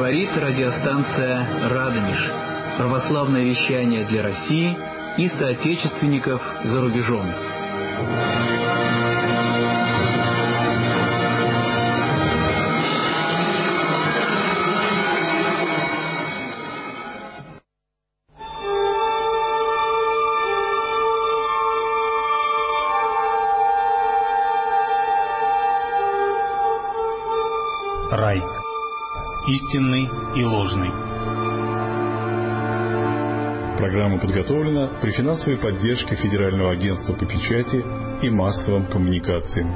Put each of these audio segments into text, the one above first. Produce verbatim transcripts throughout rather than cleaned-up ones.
Говорит радиостанция «Радонеж». Православное вещание для России и соотечественников за рубежом. Рай. Истинный и ложный. Программа подготовлена при финансовой поддержке Федерального агентства по печати и массовым коммуникациям.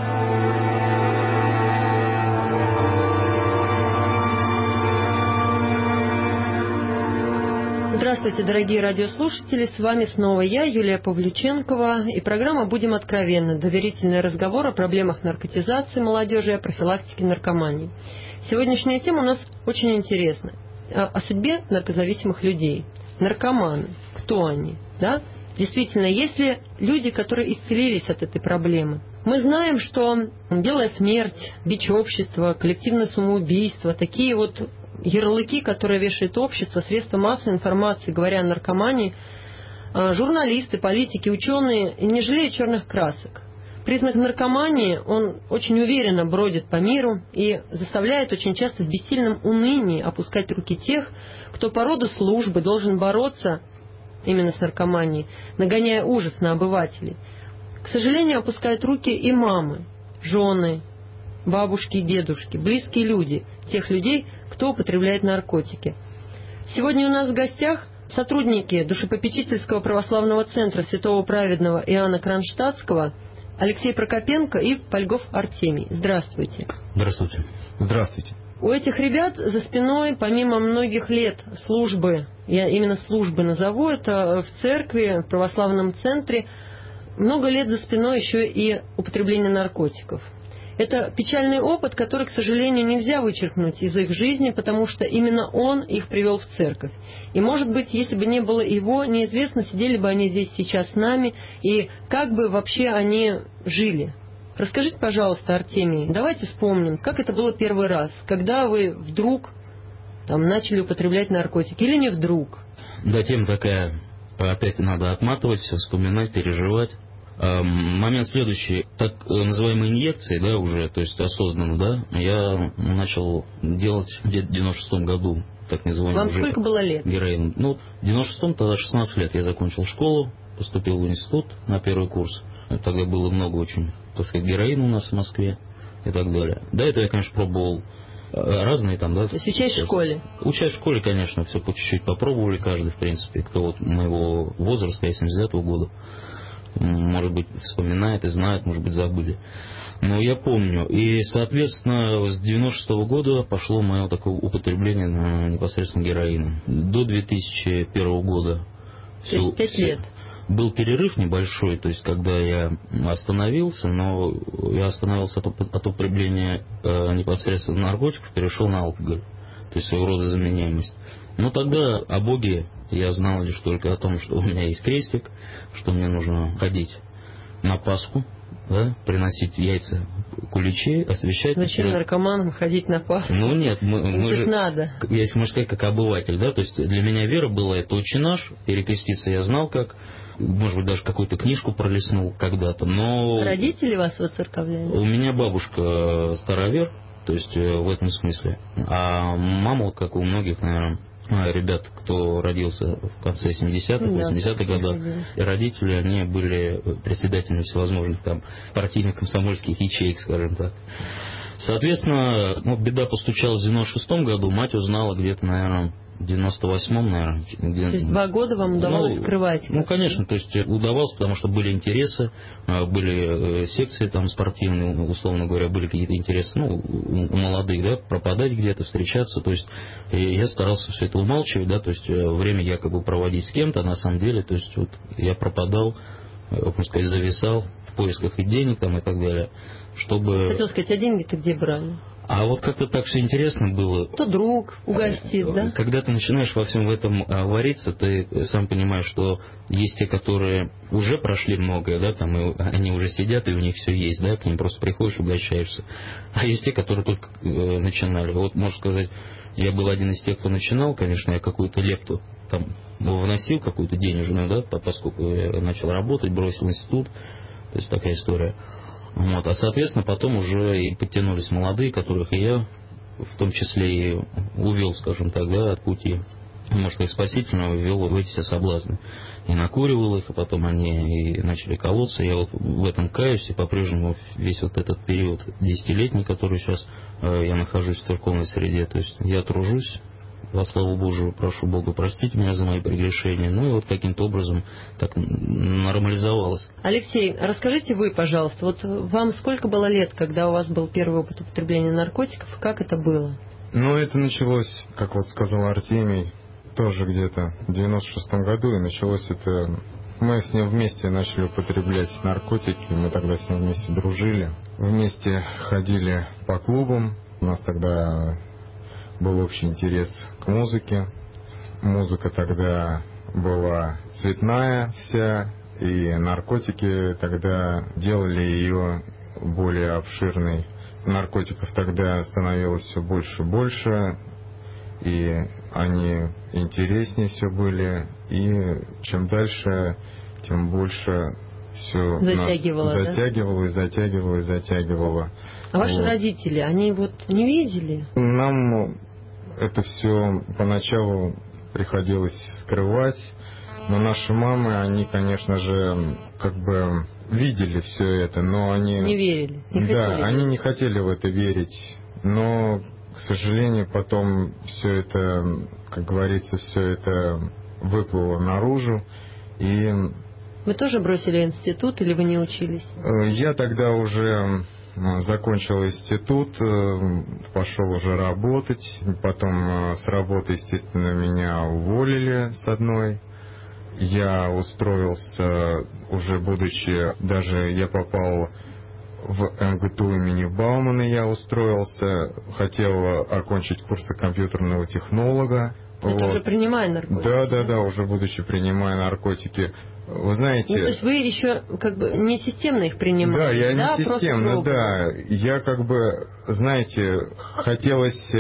Здравствуйте, дорогие радиослушатели, с вами снова я, Юлия Павлюченкова, и программа «Будем откровенны», доверительный разговор о проблемах наркотизации молодежи и о профилактике наркомании. Сегодняшняя тема у нас очень интересна, о судьбе наркозависимых людей. Наркоманы, кто они, да? Действительно, есть ли люди, которые исцелились от этой проблемы? Мы знаем, что белая смерть, бич общества, коллективное самоубийство, такие вот ярлыки, которые вешает общество, средства массовой информации, говоря о наркомании, журналисты, политики, ученые, не жалеют черных красок. Признак наркомании, он очень уверенно бродит по миру и заставляет очень часто в бессильном унынии опускать руки тех, кто по роду службы должен бороться именно с наркоманией, нагоняя ужас на обывателей. К сожалению, опускают руки и мамы, жены, бабушки и дедушки, близкие люди, тех людей, кто употребляет наркотики. Сегодня у нас в гостях сотрудники Душепопечительского православного центра Святого Праведного Иоанна Кронштадтского Алексей Прокопенко и Польгов Артемий. Здравствуйте. Здравствуйте. Здравствуйте. У этих ребят за спиной, помимо многих лет службы, я именно службы назову это, в церкви, в православном центре, много лет за спиной еще и употребление наркотиков. Это печальный опыт, который, к сожалению, нельзя вычеркнуть из их жизни, потому что именно он их привел в церковь. И, может быть, если бы не было его, неизвестно, сидели бы они здесь сейчас с нами, и как бы вообще они жили. Расскажите, пожалуйста, Артемий, давайте вспомним, как это было первый раз, когда вы вдруг там, начали употреблять наркотики, или не вдруг? Да, тема такая, опять надо отматывать, все вспоминать, переживать. Момент следующий, так называемые инъекции, да, уже, то есть осознанно, да, я начал делать где-то в девяносто шестом году, так называемый. Вам сколько было лет? Героин. Ну, в девяносто шестом, тогда шестнадцать лет, я закончил школу, поступил в институт на первый курс. Тогда было много очень, так сказать, героина у нас в Москве и так далее. До этого я, конечно, пробовал разные там, да. То есть учась в школе? Учась в школе, конечно, все по чуть-чуть попробовали каждый, в принципе, кто вот моего возраста, я семьдесят девятого года. Может быть, вспоминает и знает, может быть, забыли. Но я помню. И, соответственно, с девяносто шестого года пошло мое такое употребление на непосредственно героина. До две тысячи первого года. То все, есть пять лет. Был перерыв небольшой, то есть когда я остановился, но я остановился от, от употребления э, непосредственно наркотиков, перешел на алкоголь. То есть своего рода заменяемость. Но тогда о Боге я знал лишь только о том, что у меня есть крестик, что мне нужно ходить на Пасху, да, приносить яйца, куличи, освещать. Зачем например, наркоманам ходить на Пасху? Ну нет, мы, мы же, надо. Если можно сказать, как обыватель, да, то есть для меня вера была это «Отче наш», перекреститься я знал как, может быть, даже какую-то книжку пролистнул когда-то, но... Родители вас воцерковляли? У меня бабушка старовер, то есть в этом смысле, а мама, как у многих, наверное, ребят, кто родился в конце семидесятых, восьмидесятых годах, родители, они были председателями всевозможных там партийных комсомольских ячеек, скажем так. Соответственно, ну, беда постучалась в девяносто шестом году, мать узнала где-то, наверное, в девяносто восьмом, наверное. Где... То есть два года вам удавалось ну, скрывать? Ну, конечно, то есть удавалось, потому что были интересы, были секции там спортивные, условно говоря, были какие-то интересы, ну, у молодых, да, пропадать где-то, встречаться, то есть я старался все это умалчивать, да, то есть время якобы проводить с кем-то, на самом деле, то есть вот я пропадал, можно сказать, зависал в поисках и денег там и так далее, чтобы... Хотел сказать, а деньги-то где брали? А вот как-то так все интересно было. То друг угостит, да? Когда ты начинаешь во всем в этом а, вариться, ты сам понимаешь, что есть те, которые уже прошли многое, да, там, и они уже сидят, и у них все есть, да, к ним просто приходишь, угощаешься. А есть те, которые только э, начинали. Вот, можно сказать, я был один из тех, кто начинал, конечно, я какую-то лепту там вносил, какую-то денежную, да, поскольку я начал работать, бросил институт, то есть такая история. Вот. А, соответственно, потом уже и подтянулись молодые, которых и я, в том числе, и увел, скажем так, да, от пути, может сказать, спасительного, ввел в эти все соблазны. И накуривал их, а потом они и начали колоться. Я вот в этом каюсь, и по-прежнему весь вот этот период десятилетний, который сейчас э, я нахожусь в церковной среде, то есть я тружусь, во славу Божию, прошу Бога простить меня за мои прегрешения. Ну и вот каким-то образом так нормализовалось. Алексей, расскажите вы, пожалуйста, вот вам сколько было лет, когда у вас был первый опыт употребления наркотиков, как это было? Ну, это началось, как вот сказал Артемий, тоже где-то в девяносто шестом году, и началось это... Мы с ним вместе начали употреблять наркотики, мы тогда с ним вместе дружили, вместе ходили по клубам, у нас тогда... был общий интерес к музыке. Музыка тогда была цветная вся, и наркотики тогда делали ее более обширной. Наркотиков тогда становилось все больше и больше, и они интереснее все были, и чем дальше, тем больше все затягивало, нас да? затягивало и затягивало и затягивало. А ваши вот. родители, они вот не видели? Нам это все поначалу приходилось скрывать, но наши мамы, они, конечно же, как бы видели все это, но они... Не верили, не Да, хотели они верить. не хотели в это верить, но, к сожалению, потом все это, как говорится, все это выплыло наружу, и... Вы тоже бросили институт или вы не учились? Я тогда уже... закончил институт, пошел уже работать, потом с работы, естественно, меня уволили с одной. Я устроился, уже будучи, даже я попал в эм гэ тэ у имени Баумана, я устроился, хотел окончить курсы компьютерного технолога. Это вот. уже принимая наркотики? Да, да, да, уже будучи принимая наркотики. Вы знаете... Ну, то есть вы еще как бы не системно их принимали? Да, я да? не системно, да. Я как бы, знаете, хотелось,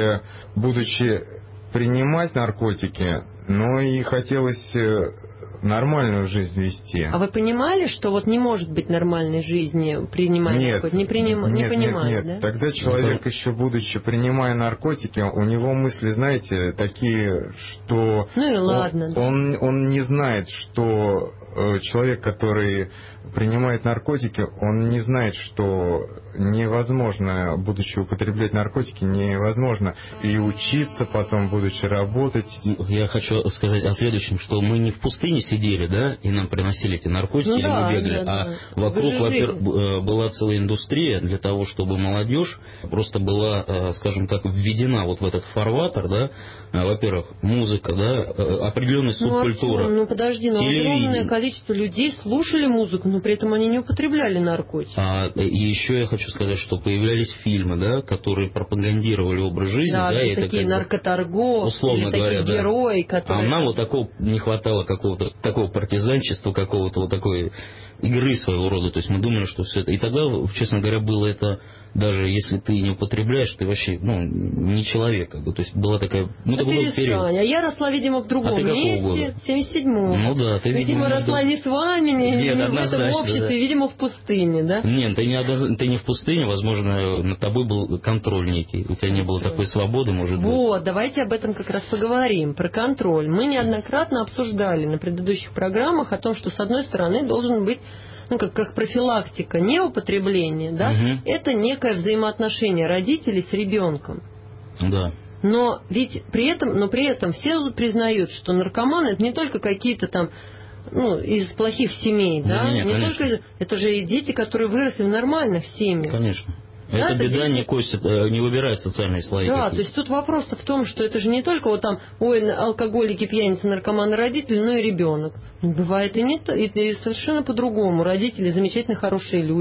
будучи принимать наркотики, но и хотелось нормальную жизнь вести. А вы понимали, что вот не может быть нормальной жизни, принимая нет, наркотики? Не, приним... нет, не понимали, нет, нет. да? Тогда человек, еще будучи принимая наркотики, у него мысли, знаете, такие, что... Ну и ладно. Он, да. он, он не знает, что человек, который принимает наркотики, он не знает, что невозможно, будучи употреблять наркотики, невозможно и учиться потом, будучи работать. Я хочу сказать о следующем, что мы не в пустыне сидели, да, и нам приносили эти наркотики, ну, или да, мы бегали, да, а да. вокруг, во-первых, была целая индустрия для того, чтобы молодежь просто была, скажем так, введена вот в этот фарватер, да, во-первых, музыка, да, определенная субкультура. Ну, Артем, ну подожди, но огромное количество людей слушали музыку, но при этом они не употребляли наркотики. А, и еще я хочу сказать, что появлялись фильмы, да, которые пропагандировали образ жизни. Да, да, и такие это наркоторговцы, условно такие говоря, да. герои, которые... А нам вот такого не хватало, какого-то такого партизанчества, какого-то вот такой игры своего рода. То есть мы думали, что все это... И тогда, честно говоря, было это... Даже если ты не употребляешь, ты вообще, ну, не человек, как бы. То есть была такая... Ну, да это был период. А я росла, видимо, в другом а ты месте, года? в семьдесят седьмом. Ну да, ты, видимо, видимо, росла не с вами, не, Нет, не в однозначно, этом обществе, да. видимо, в пустыне, да? Нет, ты не, одноз... ты не в пустыне, возможно, над тобой был контроль некий. У тебя не было такой свободы, может быть. Вот, давайте об этом как раз поговорим, про контроль. Мы неоднократно обсуждали на предыдущих программах о том, что, с одной стороны, должен быть, ну, как, как профилактика неупотребления, да, угу. это некое взаимоотношение родителей с ребенком. Да. Но ведь при этом, но при этом все признают, что наркоманы это не только какие-то там, ну, из плохих семей, да, не, не, не только, это же и дети, которые выросли в нормальных семьях. Конечно. Да, эта беда дети... не, косит, не выбирает социальные слои. Да, какие-то. то есть тут вопрос-то в том, что это же не только вот там, ой, алкоголики, пьяницы, наркоманы, родители, но и ребенок. Бывает и не то, и совершенно по-другому. Родители замечательно хорошие люди.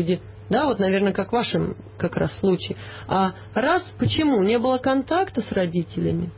Да, вот, наверное, как в вашем как раз случае. А раз, почему? Не было контакта с родителями?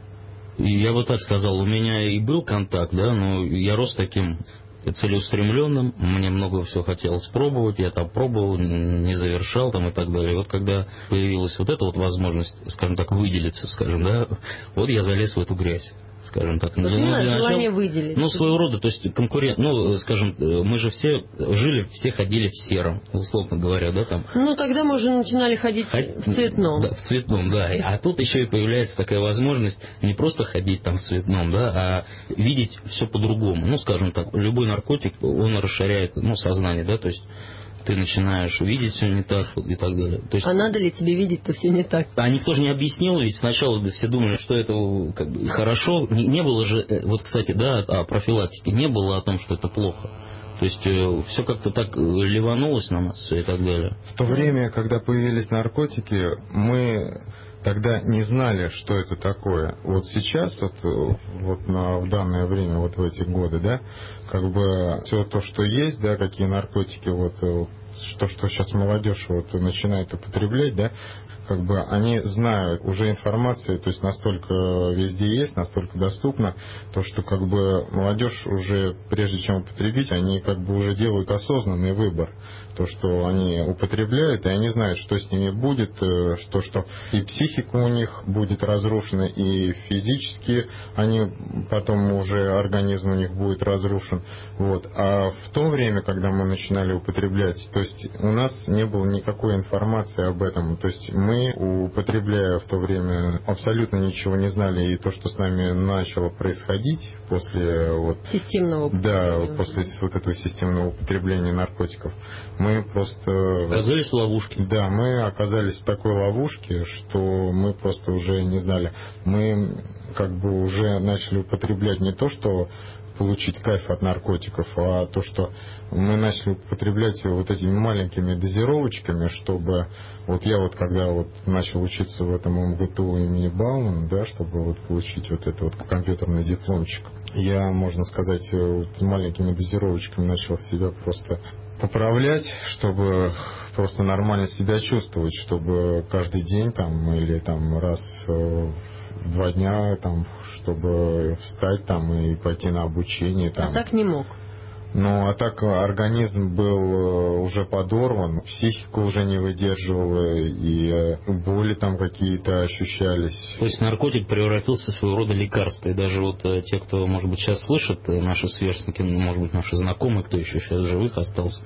Я бы так сказал, у меня и был контакт, да, но я рос таким целеустремленным, мне много всего хотелось пробовать, я там пробовал, не завершал там и так далее. Вот когда появилась вот эта вот возможность, скажем так, выделиться, скажем, да, вот я залез в эту грязь. Скажем так, вот для, ну, для желание начала, выделить. Ну, своего рода, то есть конкурент, ну, скажем, мы же все жили, все ходили в сером, условно говоря, да, там. Ну, тогда мы уже начинали ходить Ход... в цветном. Да, в цветном, да. А тут еще и появляется такая возможность не просто ходить там в цветном, да, а видеть все по-другому. Ну, скажем так, любой наркотик, он расширяет, ну, сознание, да, то есть ты начинаешь видеть все не так и так далее. То есть, а надо ли тебе видеть-то все не так? А никто же не объяснил, ведь сначала все думали, что это как бы хорошо. Не, не было же, вот, кстати, да, о профилактике, не было о том, что это плохо. То есть э, все как-то так ливанулось на нас и так далее. В то время, когда появились наркотики, мы тогда не знали, что это такое. Вот сейчас, вот, вот на, в данное время, вот в эти годы, да, как бы все то, что есть, да, какие наркотики, вот, что, что сейчас молодежь вот начинает употреблять, да, как бы они знают уже информацию, то есть настолько везде есть, настолько доступно, то, что как бы молодежь уже, прежде чем употребить, они как бы уже делают осознанный выбор. То, что они употребляют, и они знают, что с ними будет, что, что и психика у них будет разрушена, и физически они потом уже организм у них будет разрушен. Вот. А в то время, когда мы начинали употреблять, то есть у нас не было никакой информации об этом. То есть мы, употребляя в то время, абсолютно ничего не знали, и то, что с нами начало происходить после вот, системного да, после вот этого системного употребления наркотиков, мы просто... Оказались в ловушке. Да, мы оказались в такой ловушке, что мы просто уже не знали. Мы как бы уже начали употреблять не то, что получить кайф от наркотиков, а то, что мы начали употреблять вот этими маленькими дозировочками, чтобы... Вот я вот когда вот начал учиться в этом эм гэ тэ у имени Баумана, да, чтобы вот получить вот этот вот компьютерный дипломчик, я, можно сказать, вот маленькими дозировочками начал себя просто поправлять, чтобы просто нормально себя чувствовать, чтобы каждый день там или там раз в два дня там, чтобы встать там и пойти на обучение там. А так не мог. Ну, а так организм был уже подорван, психика уже не выдерживала, и боли там какие-то ощущались. То есть наркотик превратился в своего рода лекарство. И даже вот те, кто, может быть, сейчас слышат, наши сверстники, может быть, наши знакомые, кто еще сейчас живых остался,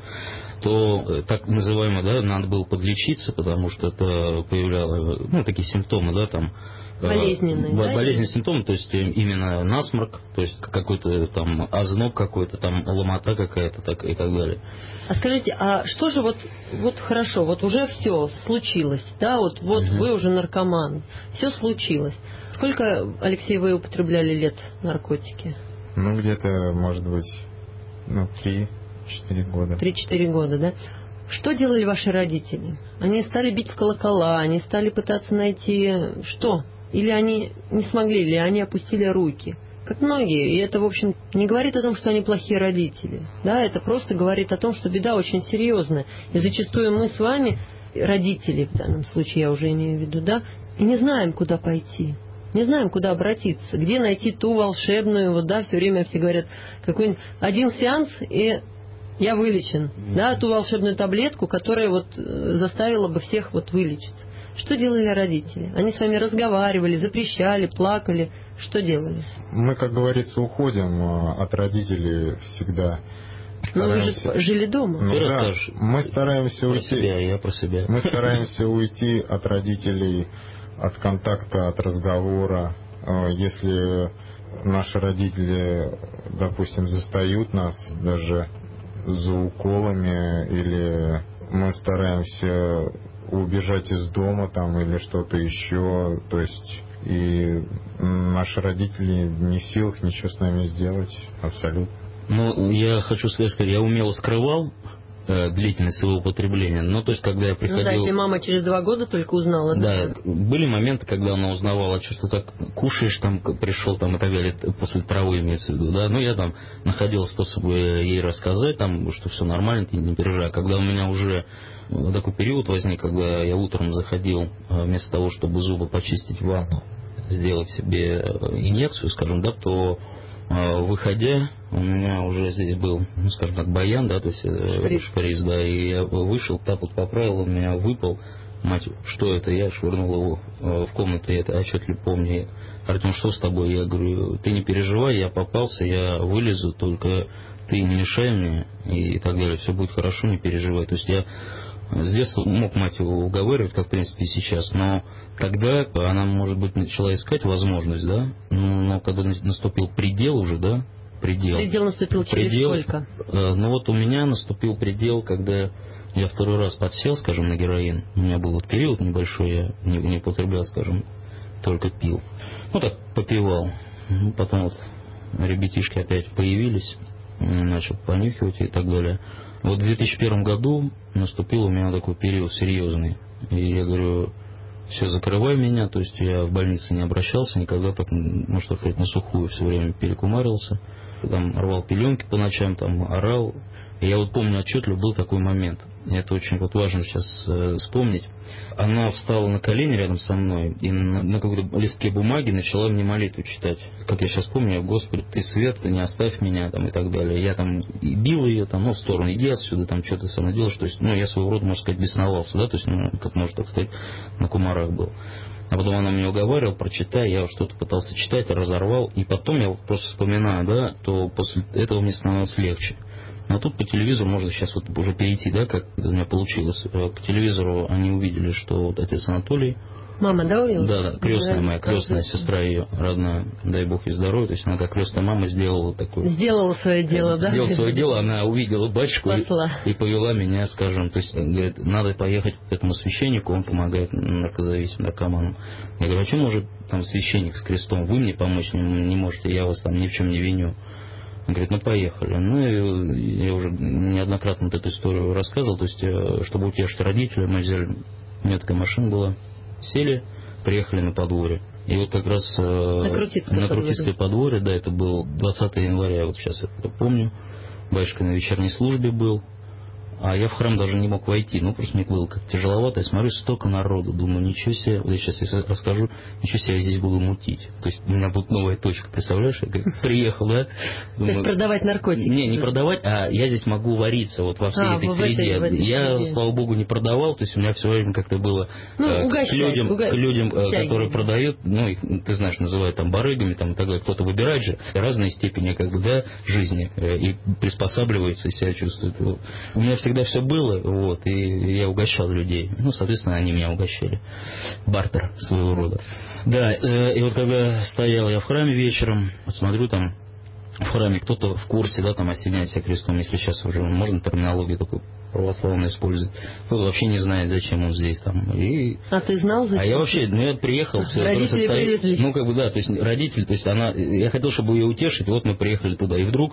то так называемо, да, надо было подлечиться, потому что это появлялось, ну, такие симптомы, да, там, болезненные, Бо- да? болезненные симптомы, то есть именно насморк, то есть какой-то там озноб какой-то, там ломота какая-то так, и так далее. А скажите, а что же вот, вот хорошо, вот уже все случилось, да, вот, вот угу. Вы уже наркоман, все случилось. Сколько, Алексей, вы употребляли лет наркотики? Ну, где-то, может быть, ну, три-четыре года. Три-четыре года, да? Что делали ваши родители? Они стали бить в колокола, они стали пытаться найти что? Или они не смогли, или они опустили руки? Как многие. И это, в общем, не говорит о том, что они плохие родители. Да, это просто говорит о том, что беда очень серьезная. И зачастую мы с вами, родители, в данном случае я уже имею в виду, да, и не знаем, куда пойти. Не знаем, куда обратиться, где найти ту волшебную, вот, да, все время все говорят, какой-нибудь один сеанс, и я вылечен, да, ту волшебную таблетку, которая вот заставила бы всех вот вылечиться. Что делали родители? Они с вами разговаривали, запрещали, плакали. Что делали? Мы, как говорится, уходим от родителей всегда. Ну, вы же жили дома. Ну, да, мы стараемся про уйти. Себя, я про себя. Мы стараемся уйти от родителей, от контакта, от разговора. Если наши родители, допустим, застают нас даже за уколами, или мы стараемся убежать из дома там или что-то еще, то есть и наши родители не в силах ничего с нами сделать абсолютно. Ну, я хочу сказать, что я умело скрывал э, длительность своего употребления. Ну, то есть, когда я приходил... Ну да, если мама через два года только узнала. Да, да, были моменты, когда она узнавала, что ты так кушаешь, там, пришел, там, и так далее, после травы имеется в виду, да. Ну, я там находил способы ей рассказать, там, что все нормально, ты не переживай. Когда у меня уже такой период возник, когда я утром заходил, вместо того, чтобы зубы почистить в ванну, сделать себе инъекцию, скажем, да, то выходя, у меня уже здесь был, ну, скажем так, баян, да, то есть шприц, шприц да, и я вышел, так вот поправил, он у меня выпал, мать, что это, я швырнул его в комнату, я это отчетливо помню. Артем, что с тобой? Я говорю, ты не переживай, я попался, я вылезу, только ты не мешай мне, и так далее, все будет хорошо, не переживай. То есть я с детства мог мать его уговаривать, как в принципе и сейчас, но тогда она, может быть, начала искать возможность, да, но, но когда наступил предел уже, да, предел. Предел наступил через предел, сколько? Э, ну вот у меня наступил предел, когда я второй раз подсел, скажем, на героин. У меня был вот период небольшой, я не, не употреблял, скажем, только пил. Ну так, попивал. Потом вот ребятишки опять появились, начал понюхивать и так далее. Вот в две тысячи первом году наступил у меня такой период серьезный. И я говорю, все, закрывай меня. То есть я в больнице не обращался никогда, так, ну что сказать, на сухую все время перекумарился. Там рвал пеленки по ночам, там орал. И я вот помню отчетливо, был такой момент. И это очень вот важно сейчас э, вспомнить. Она встала на колени рядом со мной и на, на какой-то листке бумаги начала мне молитву читать. Как я сейчас помню, я, Господи, ты свет, ты не оставь меня, там, и так далее. Я там и бил ее, там, ну, в сторону, иди отсюда, там, что ты со мной делаешь. То есть, ну, я своего рода, можно сказать, бесновался, да, то есть, ну, как можно так сказать, на кумарах был. А потом она меня уговаривала, прочитай, я что-то пытался читать, разорвал. И потом я вот просто вспоминаю, да, то после этого мне становилось легче. Но тут по телевизору можно сейчас вот уже перейти, да, как у меня получилось. По телевизору они увидели, что вот отец Анатолий... Мама, да, увидела? Да, да, крестная моя, крестная сестра ее, родная, дай Бог ей здоровья. То есть она как крестная мама сделала такое... Сделала свое дело, да? Сделала свое дело, она увидела батюшку и, и повела меня, скажем, то есть, говорит, надо поехать к этому священнику, он помогает наркозависимым, наркоманам. Я говорю, а что может там священник с крестом, вы мне помочь не, не можете, я вас там ни в чем не виню. Он говорит, ну поехали. Ну и я уже неоднократно вот эту историю рассказывал, то есть, чтобы утешить родителей, мы взяли, у меня такая машина была, сели, приехали на подворье. И вот как раз на Крутицкое, на Крутицкое подворье, да, это был двадцатого января, я вот сейчас это помню, батюшка на вечерней службе был, а я в храм даже не мог войти, ну просто мне было как тяжеловато, я смотрю, столько народу, думаю, ничего себе, вот я сейчас я расскажу, ничего себе, я здесь буду мутить. То есть у меня будет новая точка, представляешь, я говорю, приехал, да. Думаю, то есть продавать наркотики? Не, не продавать, а я здесь могу вариться вот во всей а, этой среде. Этой, в этой я, среде. Слава Богу, не продавал, то есть у меня все время как-то было ну, э, угощать, к людям, уга... к людям которые продают, ну, их, ты знаешь, называют там барыгами, там, и так далее, кто-то выбирает же разные степени, как бы, да, жизни, э, и приспосабливается, и себя чувствует. У меня всегда все было, вот, и я угощал людей. Ну, соответственно, они меня угощали. Бартер своего рода. Да, э, и вот когда стоял я в храме вечером, смотрю там, в храме кто-то в курсе, да, там осеняет себя крестом, если сейчас уже можно терминологию такую православную использовать. Кто-то вообще не знает, зачем он здесь там. И... А ты знал, зачем? А я вообще, ну я приехал, все, родители состоит... привезли. Ну, как бы, да, то есть родители, то есть она, я хотел, чтобы ее утешить, вот мы приехали туда, и вдруг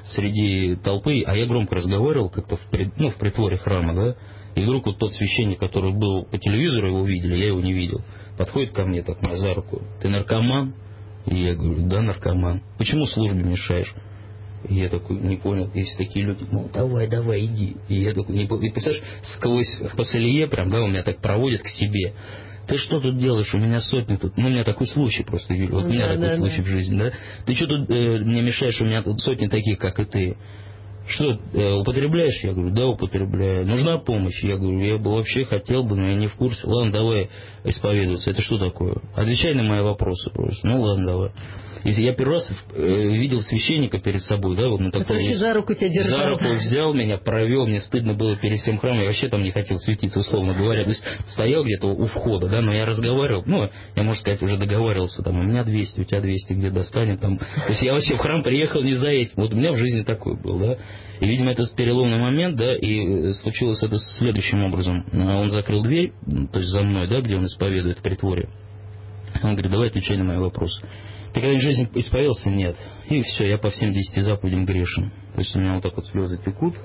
среди толпы, а я громко разговаривал как-то в, пред... ну, в притворе храма, да, и вдруг вот тот священник, который был по телевизору, его видели, я его не видел, подходит ко мне так меня за руку, ты наркоман? И я говорю, да, наркоман. Почему службе мешаешь? И я такой, не понял, есть такие люди, ну, давай, давай, иди. И я такой, не понял. И представляешь, сквозь пасселье прям, да, он меня так проводит к себе. Ты что тут делаешь? У меня сотни тут. Ну, у меня такой случай просто, Юля. Вот у меня да, такой да, случай да. в жизни, да. Ты что тут э, мне мешаешь? У меня тут сотни таких, как и ты. Что, э, употребляешь? Я говорю, да, употребляю. Нужна помощь? Я говорю, я бы вообще хотел бы, но я не в курсе. Ладно, давай исповедоваться. Это что такое? Отвечай на мои вопросы просто. Ну, ладно, давай. Если я первый раз э, видел священника перед собой, да, вот на такой... Который за руку тебя держал. За руку взял меня, провел, мне стыдно было перед всем храмом, я вообще там не хотел светиться, условно говоря. То есть стоял где-то у входа, да, но я разговаривал, ну, я, можно сказать, уже договаривался, там, у меня двести, у тебя двести, где достанет, там. То есть я вообще в храм приехал не за этим. Вот у меня в жизни такой был, да. И, видимо, это переломный момент, да, и случилось это следующим образом. Он закрыл дверь, то есть за мной, да, где он исповедует в притворе. Он говорит, давай отвечай на мои вопросы. Ты когда-нибудь в жизни исповедался? Нет. И все, я по всем десяти заповедям грешен. То есть у меня вот так вот слезы текут.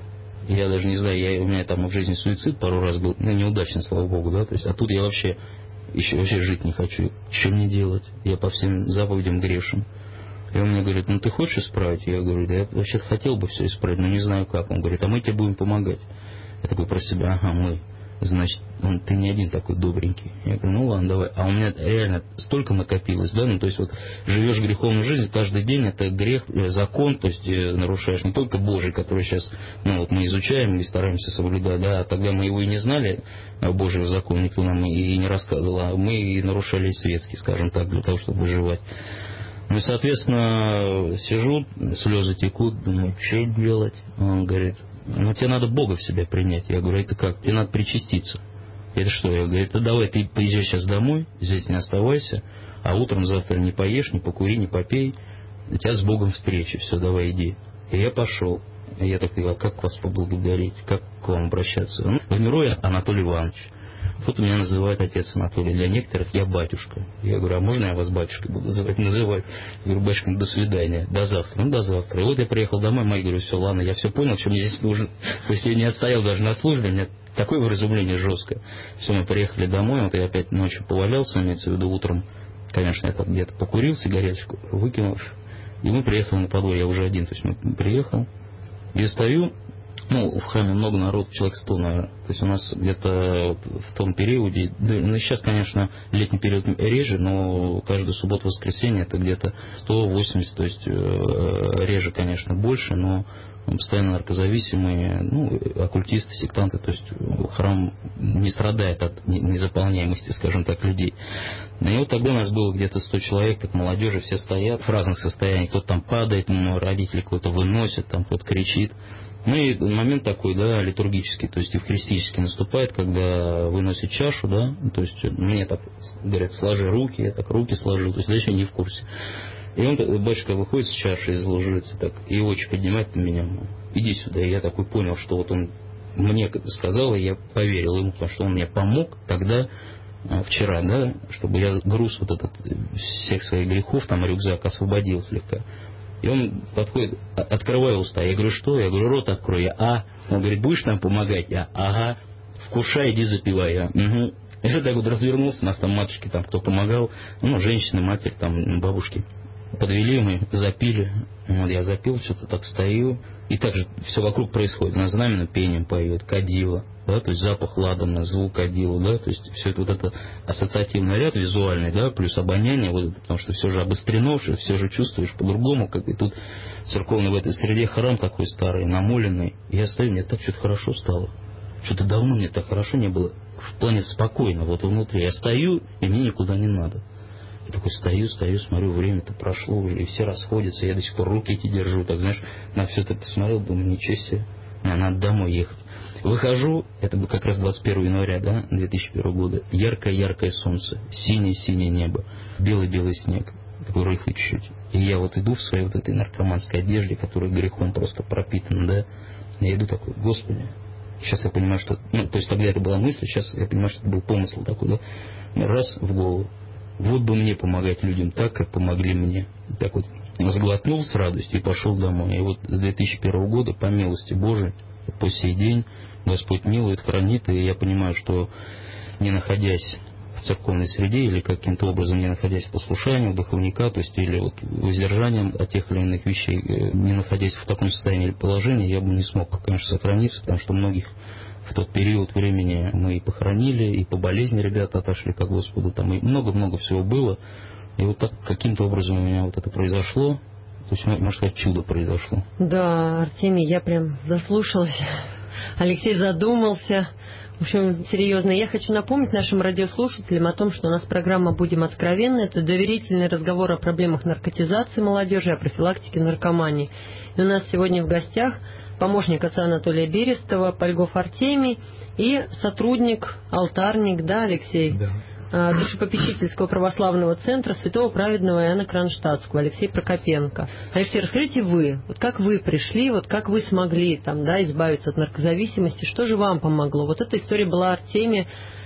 Я даже не знаю, я, у меня там в жизни суицид пару раз был, ну, неудачно, слава богу, да, то есть, а тут я вообще, еще вообще жить не хочу. Что мне делать? Я по всем заповедям грешен. И он мне говорит, ну ты хочешь исправить? Я говорю, да я вообще хотел бы все исправить, но не знаю как. Он говорит, а мы тебе будем помогать. Я такой про себя, ага, мы. Значит, он, ты не один такой добренький. Я говорю, ну ладно, давай. А у меня реально столько накопилось, да, ну то есть вот живешь греховную жизнь, каждый день это грех, закон, то есть нарушаешь не только Божий, который сейчас, ну вот мы изучаем и стараемся соблюдать, да, а тогда мы его и не знали, Божий закон, никто нам и не рассказывал, а мы и нарушали и светский, скажем так, для того, чтобы выживать. Ну и, соответственно, сижу, слезы текут, думаю, что делать? Он говорит, ну тебе надо Бога в себя принять. Я говорю, это как? Тебе надо причаститься. Это что? Я говорю, это давай, ты поезжай сейчас домой, здесь не оставайся, а утром завтра не поешь, не покури, не попей, у тебя с Богом встреча, все, давай иди. И я пошел. И я так говорю, а как вас поблагодарить, как к вам обращаться? Ну, в миру Анатолий Иванович. Вот меня называют отец Анатолий. Для некоторых я батюшка. Я говорю, а можно я вас батюшкой буду называть? Называть. Я говорю, батюшка, ну, до свидания. До завтра. Ну, до завтра. И вот я приехал домой, мать, говорю, все, ладно, я все понял, что мне здесь нужно. То есть я не отстоял даже на службе, у меня такое выразумление жесткое. Все, мы приехали домой, вот я опять ночью повалялся, имеется в виду утром. Конечно, я там где-то покурил сигареточку, выкинул. И мы приехали на подворье, я уже один. То есть мы приехал. И стою. Ну, в храме много народу, человек сто, наверное. То есть у нас где-то в том периоде, ну сейчас, конечно, летний период реже, но каждую субботу-воскресенье это где-то сто восемьдесят, то есть э, реже, конечно, больше, но постоянно наркозависимые, ну, оккультисты, сектанты, то есть храм не страдает от незаполняемости, скажем так, людей. И вот тогда у нас было где-то сто человек, так молодежи, все стоят в разных состояниях, кто-то там падает, ну, родители кого-то выносят, там кто-то кричит. Ну и момент такой, да, литургический, то есть евхаристический наступает, когда выносят чашу, да, то есть мне так говорят, сложи руки, я так руки сложил, то есть дальше я не в курсе. И он, батюшка, выходит с чашей, изложится так, и очи поднимает на меня, иди сюда. И я такой понял, что вот он мне сказал, и я поверил ему, потому что он мне помог тогда, вчера, да, чтобы я груз вот этот всех своих грехов, там рюкзак освободил слегка. И он подходит, открываю уста. Я говорю, что? Я говорю, рот открой. Я, а. Он говорит, будешь нам помогать? Я, ага. Вкушай, иди запивай. Я, угу. Я так вот развернулся, нас там матушки, там кто помогал, ну, женщины, матери, там, бабушки. Подвели, мы запили. Вот я запил, что-то так стою. И так же все вокруг происходит. На знамена пением поют, кадила, да, то есть запах ладана, звук кадила, да, то есть все это вот это ассоциативный ряд визуальный, да, плюс обоняние, вот это, потому что все же обострено, все же чувствуешь по-другому, как и тут церковный в этой среде храм такой старый, намоленный. Я стою, мне так что-то хорошо стало. Что-то давно мне так хорошо не было. В плане спокойно, вот внутри. Я стою, и мне никуда не надо. Я такой стою, стою, смотрю, время-то прошло уже, и все расходятся, я до сих пор руки эти держу, так, знаешь, на все это посмотрел, думаю, ничего себе, мне надо домой ехать. Выхожу, это было как раз двадцать первого января, да, две тысячи первого года, яркое-яркое солнце, синее-синее небо, белый-белый снег, такой рыхлый чуть-чуть. И я вот иду в своей вот этой наркоманской одежде, которая грехом просто пропитана, да, я иду такой, Господи, сейчас я понимаю, что, ну, то есть тогда это была мысль, сейчас я понимаю, что это был помысл такой, да, раз в голову. Вот бы мне помогать людям так, как помогли мне. Так вот сглотнул с радостью и пошел домой. И вот с две тысячи первого года, по милости Божией, по сей день Господь милует, хранит. И я понимаю, что не находясь в церковной среде или каким-то образом не находясь в послушании у духовника, то есть или вот воздержанием от тех или иных вещей, не находясь в таком состоянии или положении, я бы не смог, конечно, сохраниться, потому что многих в тот период времени мы и похоронили, и по болезни ребята отошли к Господу, там и много-много всего было. И вот так каким-то образом у меня вот это произошло. То есть, можно сказать, чудо произошло. Да, Артемий, я прям заслушалась. Алексей задумался. В общем, серьезно. Я хочу напомнить нашим радиослушателям о том, что у нас программа «Будем откровенны». Это доверительный разговор о проблемах наркотизации молодежи, о профилактике наркомании. И у нас сегодня в гостях помощник отца Анатолия Берестова, Польгов Артемий и сотрудник, алтарник, да, Алексей? Да. Душепопечительского православного центра Святого Праведного Иоанна Кронштадтского, Алексей Прокопенко. Алексей, расскажите вы, вот как вы пришли, вот как вы смогли там, да, избавиться от наркозависимости, что же вам помогло? Вот эта история была Артемия,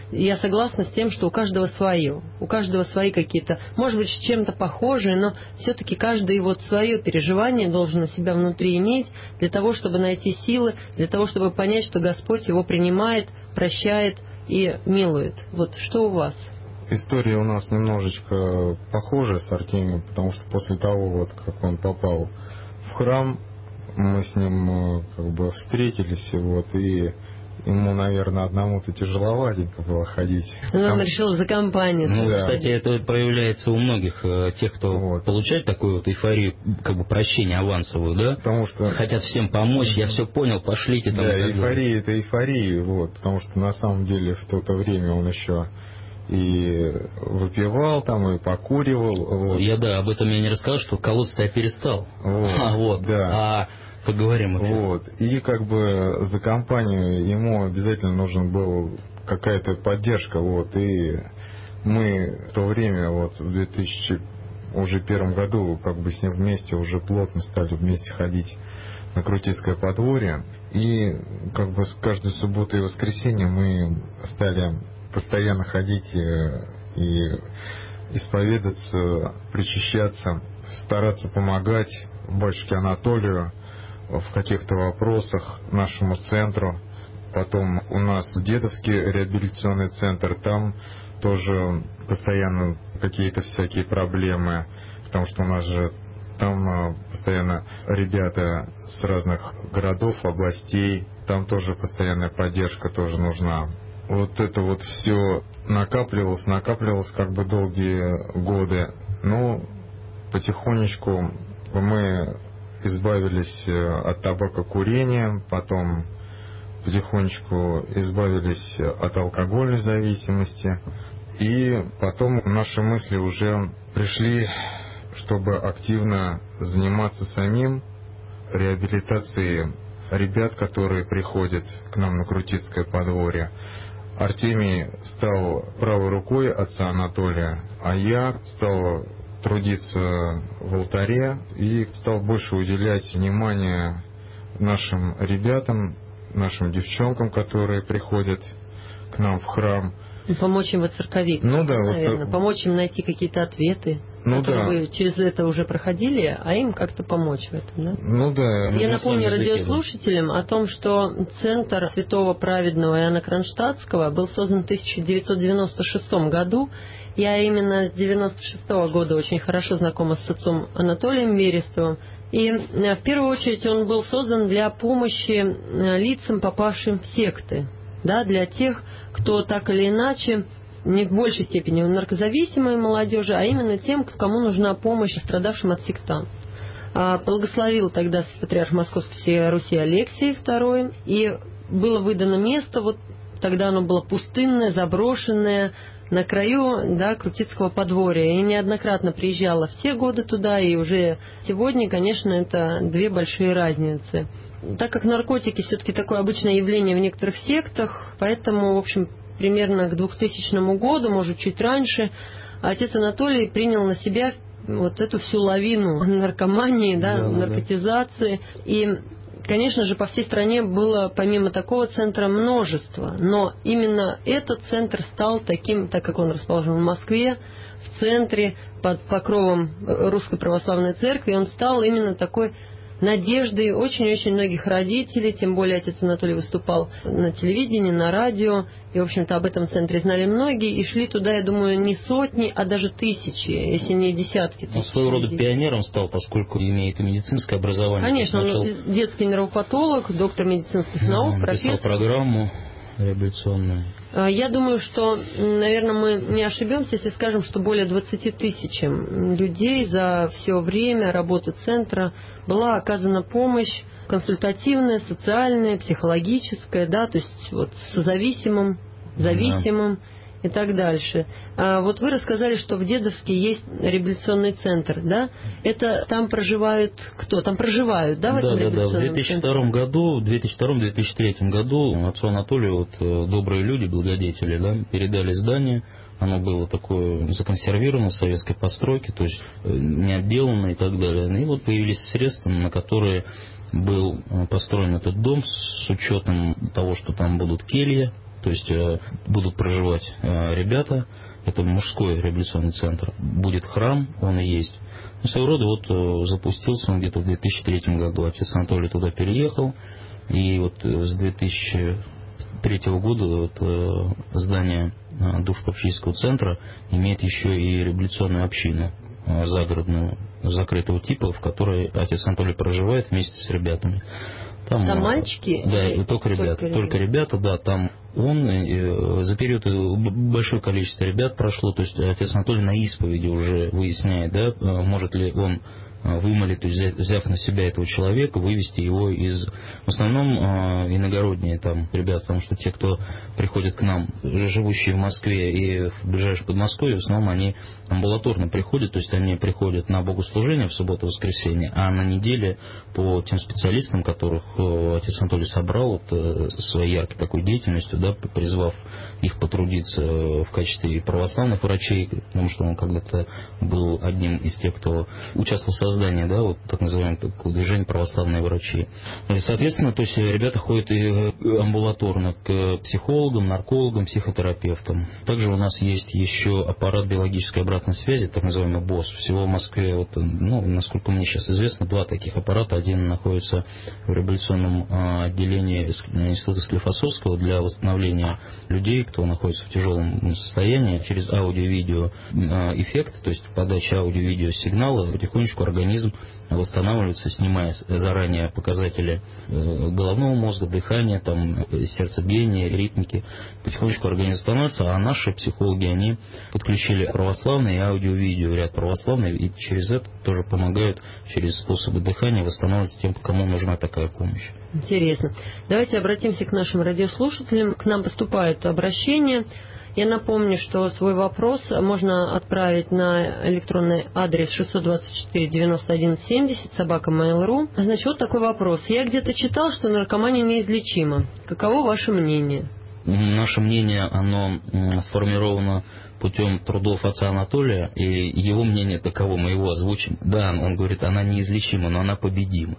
я согласна с тем, что у каждого свое. У каждого свои какие-то, может быть, с чем-то похожие, но все-таки каждый вот свое переживание должен у себя внутри иметь для того, чтобы найти силы, для того, чтобы понять, что Господь его принимает, прощает и милует. Вот что у вас? История у нас немножечко похожая с Артемием, потому что после того, вот, как он попал в храм, мы с ним как бы встретились, вот, и ему, наверное, одному-то тяжеловатенько было ходить. Он Там... решил за компанию. Ну, да. Кстати, это проявляется у многих тех, кто вот. получает такую вот эйфорию, как бы прощение авансовую, да? Потому что... Хотят всем помочь, я все понял, пошлите. Там, да, эйфория — это эйфория, вот, потому что на самом деле в то-то время он еще и выпивал там, и покуривал. Вот. Я, да, об этом я не рассказал, что колоться-то я перестал. Вот, а, вот. Да. А поговорим вообще. Вот. И как бы за компанию ему обязательно нужен был какая-то поддержка. Вот. И мы в то время, вот в две тысячи первом году, как бы с ним вместе уже плотно стали вместе ходить на Крутицкое подворье. И как бы с каждой субботы и воскресенье мы стали постоянно ходить и, и исповедаться, причащаться, стараться помогать батюшке Анатолию в каких-то вопросах нашему центру. Потом у нас дедовский реабилитационный центр, там тоже постоянно какие-то всякие проблемы, потому что у нас же там постоянно ребята с разных городов, областей, там тоже постоянная поддержка тоже нужна. Вот это вот все накапливалось, накапливалось как бы долгие годы. Ну, потихонечку мы избавились от табакокурения, потом потихонечку избавились от алкогольной зависимости. И потом наши мысли уже пришли, чтобы активно заниматься самим реабилитацией ребят, которые приходят к нам на Крутицкое подворье. Артемий стал правой рукой отца Анатолия, а я стал трудиться в алтаре и стал больше уделять внимание нашим ребятам, нашим девчонкам, которые приходят к нам в храм. Помочь им воцерковить. Ну да, наверное. Помочь им найти какие-то ответы, ну, которые да. вы через это уже проходили, а им как-то помочь в этом, да? Ну да. Я напомню радиослушателям о том, что Центр Святого Праведного Иоанна Кронштадтского был создан в тысяча девятьсот девяносто шестом году. Я именно с девяносто шестого года очень хорошо знакома с отцом Анатолием Верестовым. И в первую очередь он был создан для помощи лицам, попавшим в секты, да, для тех, кто так или иначе, не в большей степени наркозависимой молодежи, а именно тем, кому нужна помощь страдавшим от сектантов. Благословил тогда патриарх Московской всей Руси Алексий второй, и было выдано место, вот тогда оно было пустынное, заброшенное, на краю, да, Крутицкого подворья. И неоднократно приезжала в те годы туда, и уже сегодня, конечно, это две большие разницы. Так как наркотики все-таки такое обычное явление в некоторых сектах, поэтому, в общем, примерно к двухтысячному году, может, чуть раньше, отец Анатолий принял на себя вот эту всю лавину наркомании, да, да, наркотизации. Да. И, конечно же, по всей стране было, помимо такого центра, множество. Но именно этот центр стал таким, так как он расположен в Москве, в центре, под покровом Русской Православной Церкви, он стал именно такой надеждой очень-очень многих родителей, тем более отец Анатолий выступал на телевидении, на радио, и, в общем-то, об этом центре знали многие, и шли туда, я думаю, не сотни, а даже тысячи, если не десятки тысяч. Он своего рода пионером стал, поскольку имеет и медицинское образование. Конечно, начал... он детский нейропатолог, доктор медицинских наук, профессор. Написал программу реабилитационную. Я думаю, что, наверное, мы не ошибемся, если скажем, что более двадцати тысячам людей за все время работы центра была оказана помощь консультативная, социальная, психологическая, да, то есть вот созависимым, зависимым. Да. И так дальше. А вот вы рассказали, что в Дедовске есть реабилитационный центр, да? Это там проживают кто? Там проживают, да, в этом да, реабилитационном да, да. В две тысячи втором году, в две тысячи втором — две тысячи третьем году отцу Анатолию вот, добрые люди, благодетели, да, передали здание. Оно было такое законсервировано, советской постройки, то есть не отделано и так далее. И вот появились средства, на которые был построен этот дом с учетом того, что там будут кельи. то есть э, будут проживать э, ребята, это мужской реабилитационный центр, будет храм, он и есть. Ну, своего рода вот э, запустился он где-то в две тысячи третьем году, отец Анатолий туда переехал, и вот э, с две тысячи третьего года вот, э, здание э, душ-попечительского центра имеет еще и реабилитационную общину э, загородную, закрытого типа, в которой отец Анатолий проживает вместе с ребятами. Там, там мальчики? Да, и только ребята. Только, только ребята, да, там он, э, за период большое количество ребят прошло, то есть отец Анатолий на исповеди уже выясняет, да, может ли он вымолить, то есть взяв на себя этого человека, вывести его из, в основном э, иногородние там ребят, потому что те, кто приходят к нам, живущие в Москве и в ближайшем Подмосковье, в основном они амбулаторно приходят, то есть они приходят на богослужение в субботу-воскресенье, а на неделе по тем специалистам, которых э, отец Анатолий собрал вот, э, своей яркой такой деятельностью, да, призвав их потрудиться в качестве православных врачей, потому что он когда-то был одним из тех, кто участвовал в создании Здание, да, вот так называемое такое движение православные врачи. И, соответственно, то есть ребята ходят и амбулаторно к психологам, наркологам, психотерапевтам. Также у нас есть еще аппарат биологической обратной связи, так называемый БОС. Всего в Москве, вот, ну, насколько мне сейчас известно, два таких аппарата. Один находится в реабилитационном отделении Института Склифосовского для восстановления людей, кто находится в тяжелом состоянии, через аудио-видео эффект, то есть подача аудио-видео сигнала, потихонечку организм восстанавливается, снимая заранее показатели головного мозга, дыхания, там, сердцебиения, ритмики. Потихонечку организм становится, а наши психологи, они подключили православные и аудио-видео, ряд православных, и через это тоже помогают, через способы дыхания восстанавливаться тем, кому нужна такая помощь. Интересно. Давайте обратимся к нашим радиослушателям. К нам поступают обращения. Я напомню, что свой вопрос можно отправить на электронный адрес шестьсот двадцать четыре девяносто один семьдесят собака mail точка ру. Значит, вот такой вопрос. Я где-то читал, что наркомания неизлечима. Каково ваше мнение? Наше мнение, оно сформировано путем трудов отца Анатолия, и его мнение таково, мы его озвучим. Да, он говорит, она неизлечима, но она победима.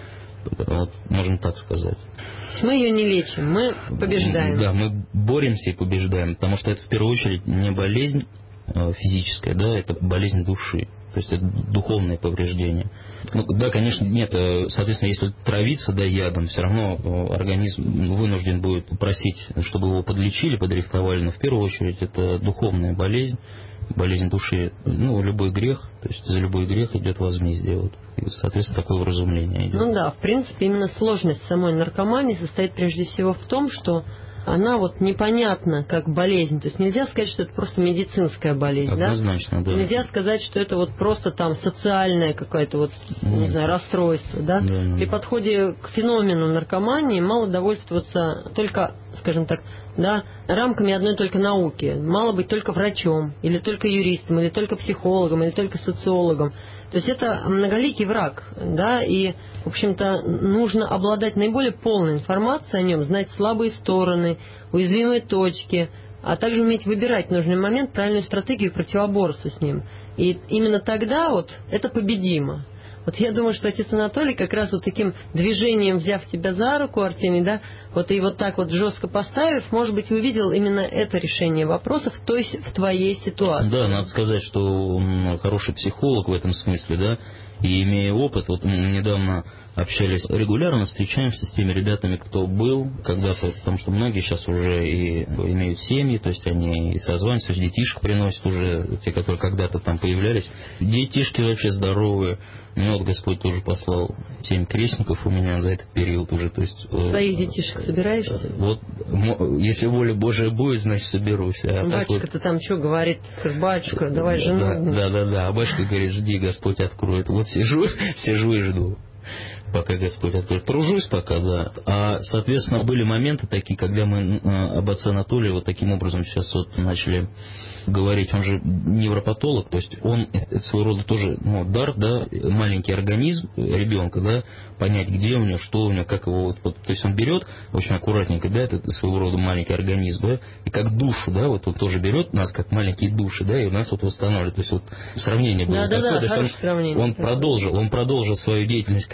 Вот, можно так сказать. Мы ее не лечим, мы побеждаем. Да, мы боремся и побеждаем, потому что это в первую очередь не болезнь физическая, да, это болезнь души, то есть это духовное повреждение. Ну, да, конечно, нет, соответственно, если травиться, да, ядом, все равно организм вынужден будет просить, чтобы его подлечили, подрихтовали, но в первую очередь это духовная болезнь, болезнь души, ну, любой грех, то есть за любой грех идет возмездие, вот, и, соответственно, такое вразумление идет. Ну да, в принципе, именно сложность самой наркомании состоит прежде всего в том, что она вот непонятна как болезнь. То есть нельзя сказать, что это просто медицинская болезнь. Однозначно, да? да. Нельзя сказать, что это вот просто там социальное какое-то вот, Нет. не знаю, расстройство. Да? Да, да. При подходе к феномену наркомании мало довольствоваться только, скажем так, да, рамками одной только науки. Мало быть только врачом, или только юристом, или только психологом, или только социологом. То есть это многоликий враг, да, и, в общем-то, нужно обладать наиболее полной информацией о нем, знать слабые стороны, уязвимые точки, а также уметь выбирать в нужный момент правильную стратегию противоборства с ним. И именно тогда вот это победимо. Вот я думаю, что отец Анатолий как раз вот таким движением, взяв тебя за руку, Артемий, да, вот и вот так вот жестко поставив, может быть, увидел именно это решение вопросов, то есть в твоей ситуации. Да, надо сказать, что он хороший психолог в этом смысле, да, и имея опыт, вот мы недавно общались, регулярно встречаемся с теми ребятами, кто был когда-то, потому что многие сейчас уже и имеют семьи, то есть они и созваниваются, детишек приносят уже, те, которые когда-то там появлялись. Детишки вообще здоровые. Ну вот Господь тоже послал семь крестников у меня за этот период уже. То есть, своих детишек собираешься? Вот, если воля Божия будет, значит соберусь. А батюшка-то вот, там что говорит? Скажешь, батюшка, давай жену. Да, да, да, да. А батюшка говорит, жди, Господь откроет. Вот сижу, сижу и жду, пока Господь откроет. Тружусь пока, да. А, соответственно, были моменты такие, когда мы об отце Анатолии вот таким образом сейчас вот начали говорить. Он же невропатолог, то есть он своего рода тоже, ну, дар, да, маленький организм ребенка, да, понять, где у него, что у него, как его, вот, вот, то есть он берет очень аккуратненько, да, это своего рода маленький организм, да, и как душу, да, вот он тоже берет нас как маленькие души, да, и нас вот восстанавливает. То есть вот сравнение было да, такое, да, да, то есть он, он продолжил, он продолжил свою деятельность как невропатолог,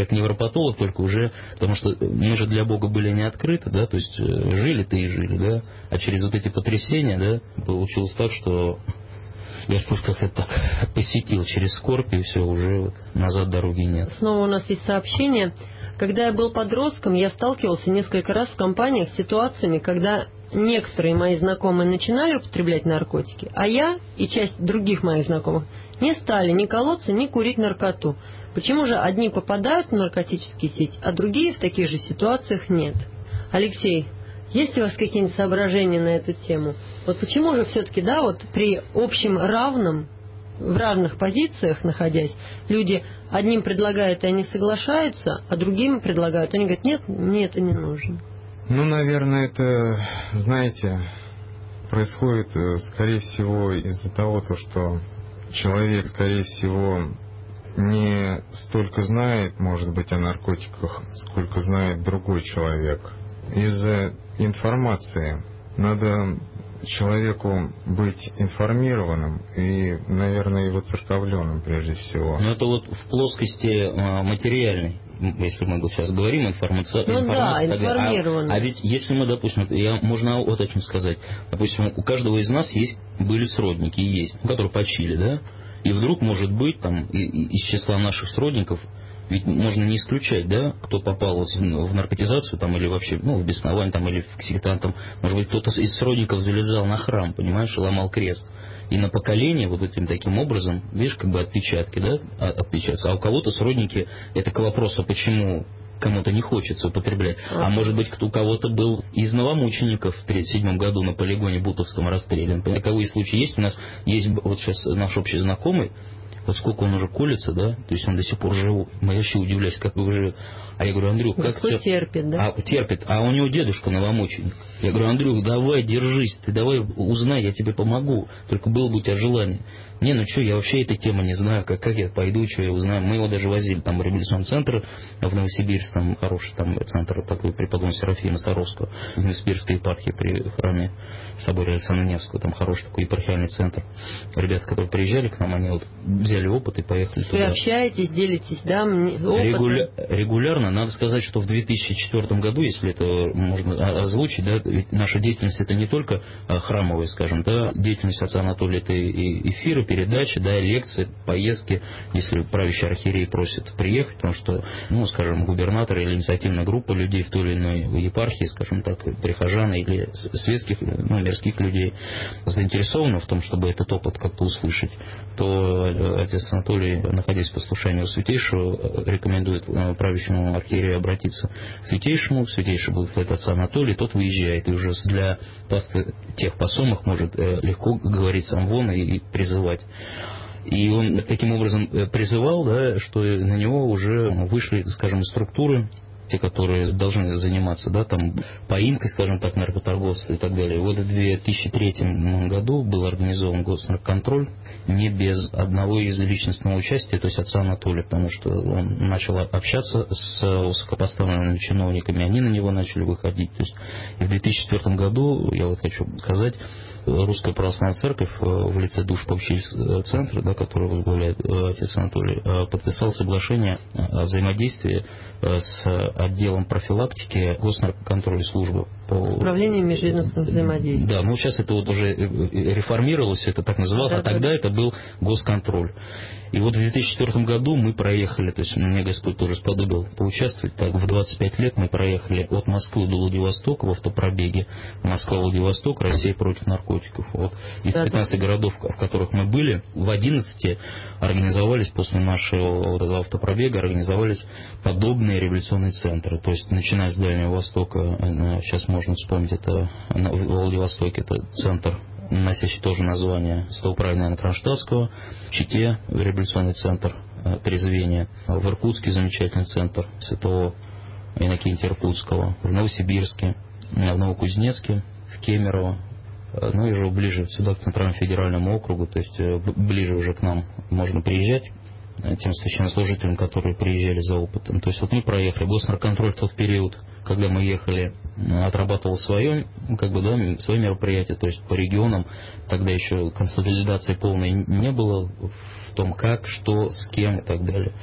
патолог, только уже, потому что мы же для Бога были не открыты, да, то есть жили ты и жили, да, а через вот эти потрясения, да, получилось так, что Господь как-то так посетил через скорбь, и все, уже вот назад дороги нет. Снова у нас есть сообщение. Когда я был подростком, я сталкивался несколько раз в компаниях с ситуациями, когда некоторые мои знакомые начинали употреблять наркотики, а я и часть других моих знакомых не стали ни колоться, ни курить наркоту. Почему же одни попадают в наркотические сети, а другие в таких же ситуациях нет? Алексей, есть у вас какие-нибудь соображения на эту тему? Вот почему же все-таки, да, вот при общем равном, в равных позициях находясь, люди одним предлагают, и они соглашаются, а другим предлагают, они говорят, нет, мне это не нужно. Ну, наверное, это, знаете, происходит, скорее всего, из-за того, то, что человек, скорее всего, не столько знает, может быть, о наркотиках, сколько знает другой человек. Из-за информации надо человеку быть информированным и, наверное, и воцерковленным прежде всего. Но это вот в плоскости а, материальной, если мы сейчас говорим, информация. Ну информация да, информированным. А, а ведь если мы, допустим, я, можно вот о чем сказать. Допустим, у каждого из нас есть, были сродники, и есть, которые почили, да? И вдруг, может быть, там, и, и, из числа наших сродников, ведь можно не исключать, да, кто попал вот в наркотизацию, там, или вообще, ну, в беснование, там, или к сектантам. Может быть, кто-то из сродников залезал на храм, понимаешь, и ломал крест. И на поколение вот этим таким образом, видишь, как бы отпечатки, да, отпечатаются. А у кого-то сродники, это к вопросу, почему кому-то не хочется употреблять. А может быть, кто у кого-то был из новомучеников в тридцать седьмом году на полигоне Бутовском расстрелян. Таковые случаи есть. У нас есть вот сейчас наш общий знакомый, вот сколько он уже колется, да, то есть он до сих пор жив. Я вообще удивляюсь, как вы жив. А я говорю, Андрюх, как Кто терпит, да? А, терпит. А у него дедушка новомученик. Я говорю, Андрюх, давай, держись, ты давай узнай, я тебе помогу. Только было бы у тебя желание. Не, ну что, я вообще этой темы не знаю, как, как я пойду, что я узнаю. Мы его даже возили там в революционный центр в Новосибирск, там хороший там центр такой преподобного Серафима Саровского, в Новосибирской епархии при храме собора Александра Невского, там хороший такой епархиальный центр. Ребята, которые приезжали к нам, они вот взяли опыт и поехали Вы туда. общаетесь, делитесь, да, Регуля... Регулярно. Надо сказать, что в две тысячи четвёртом году, если это можно озвучить, да, ведь наша деятельность это не только храмовая, скажем, да, деятельность отца Анатолия это и эфиры, передачи, да, лекции, поездки, если правящий архиерей просит приехать, потому что, ну, скажем, губернатор или инициативная группа людей в той или иной епархии, скажем так, прихожан или светских, ну, мирских людей заинтересованы в том, чтобы этот опыт как-то услышать, то отец Анатолий, находясь в послушании у Святейшего, рекомендует правящему архиерею обратиться к Святейшему, Святейший благословит отца Анатолия, тот выезжает, и уже для пасты тех посомых может легко говорить сам вон и, и призывать. И он таким образом призывал, да, что на него уже вышли, скажем, структуры, те, которые должны заниматься, да, там, поимкой, скажем так, наркоторговцев и так далее. Вот в две тысячи третьем году был организован госнаркоконтроль, не без одного из личностного участия, то есть отца Анатолия, потому что он начал общаться с высокопоставленными чиновниками, они на него начали выходить. То есть и в две тысячи четвёртом году, я вот хочу сказать, Русская Православная Церковь в лице душепопечительского центра, да, который возглавляет отец Анатолий, подписал соглашение о взаимодействии с отделом профилактики госнаркоконтроля службы. По... Управление межведомственным взаимодействием. Да, ну сейчас это вот уже реформировалось, это так называлось, да, а тогда да. это был госконтроль. И вот в две тысячи четвёртом году мы проехали, то есть мне Господь тоже сподобил поучаствовать, так в двадцать пять лет мы проехали от Москвы до Владивостока в автопробеге. Москва-Владивосток, Россия против наркотиков. Вот. Из да, пятнадцати да. городов, в которых мы были, в одиннадцати организовались после нашего вот этого автопробега, организовались подобные революционные центры. То есть начиная с Дальнего Востока, сейчас можно вспомнить, это в Владивостоке, это центр, носящий тоже название Святого Праведного Кронштадтского, в Чите революционный центр трезвения, в Иркутске замечательный центр Святого Иннокентия Иркутского, в Новосибирске, в Новокузнецке, в Кемерово, ну и уже ближе сюда, к Центральному федеральному округу, то есть ближе уже к нам можно приезжать, тем священнослужителям, которые приезжали за опытом. То есть вот мы проехали. Госнаркоконтроль в тот период, когда мы ехали, отрабатывал свое, как бы, да, свои мероприятия, то есть по регионам. Тогда еще консолидации полной не было в том, как, что, с кем и так далее.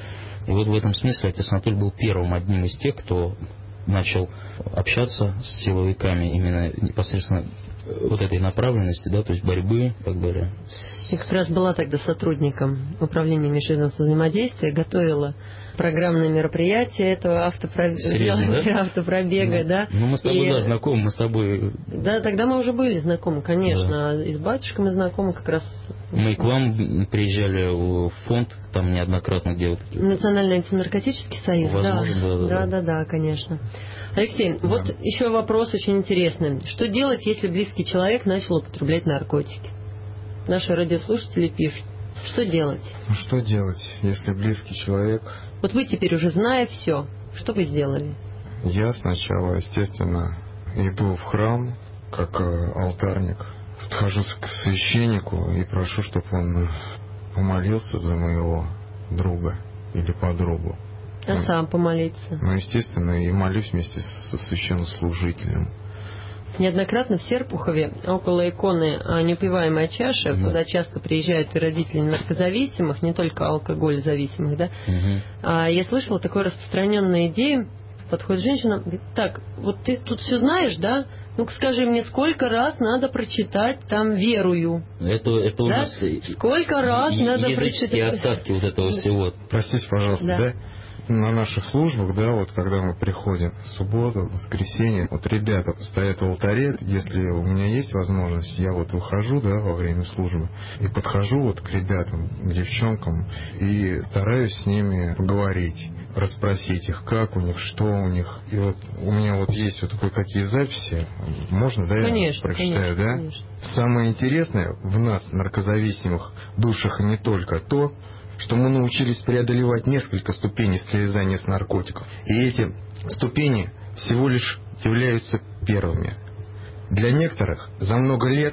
И вот в этом смысле отец Анатолий был первым одним из тех, кто начал общаться с силовиками именно непосредственно вот этой направленности, да, то есть борьбы и так далее. Я как раз была тогда сотрудником управления межведомственного взаимодействия, готовила программные мероприятия этого автопробега, Серьезно, да? автопробега, ну, да. Ну, мы с тобой, и... да, знакомы, мы с тобой... Да, тогда мы уже были знакомы, конечно, да. И с батюшками знакомы как раз... Мы к вам приезжали в фонд, там неоднократно, где вот... Национальный антинаркотический союз, Возможно, да. Да, да, да, да, да, конечно. Алексей, да. Вот еще вопрос очень интересный. Что делать, если близкий человек начал употреблять наркотики? Наши радиослушатели пишут. Что делать? Ну, что делать, если близкий человек... Вот вы теперь уже зная все, что вы сделали? Я сначала, естественно, иду в храм, как э, алтарник, подхожу к священнику и прошу, чтобы он помолился за моего друга или подругу. А ну, сам помолиться? Ну, естественно, и молюсь вместе со священнослужителем. Неоднократно в Серпухове, около иконы «Неупиваемая чаша», да. Куда часто приезжают и родители наркозависимых, не только алкоголь-зависимых, да, угу. а я слышала такую распространенную идею, подходит женщина, говорит: так, вот ты тут все знаешь, да? Ну-ка скажи мне, сколько раз надо прочитать там «верую»? Это, это у да? нас сколько раз и, надо языческие прочитать? остатки вот этого всего. Простите, пожалуйста, да? да? На наших службах, да, вот когда мы приходим в субботу, в воскресенье, вот ребята стоят в алтаре, если у меня есть возможность, я вот выхожу, да, во время службы, и подхожу вот к ребятам, к девчонкам, и стараюсь с ними поговорить, расспросить их, как у них, что у них. И вот у меня вот есть вот кое-какие записи, можно, да, конечно, я прочитаю, конечно, да? конечно. Самое интересное в нас, наркозависимых душах, и не только то, что мы научились преодолевать несколько ступеней слезания с наркотиков. И эти ступени всего лишь являются первыми. Для некоторых за много лет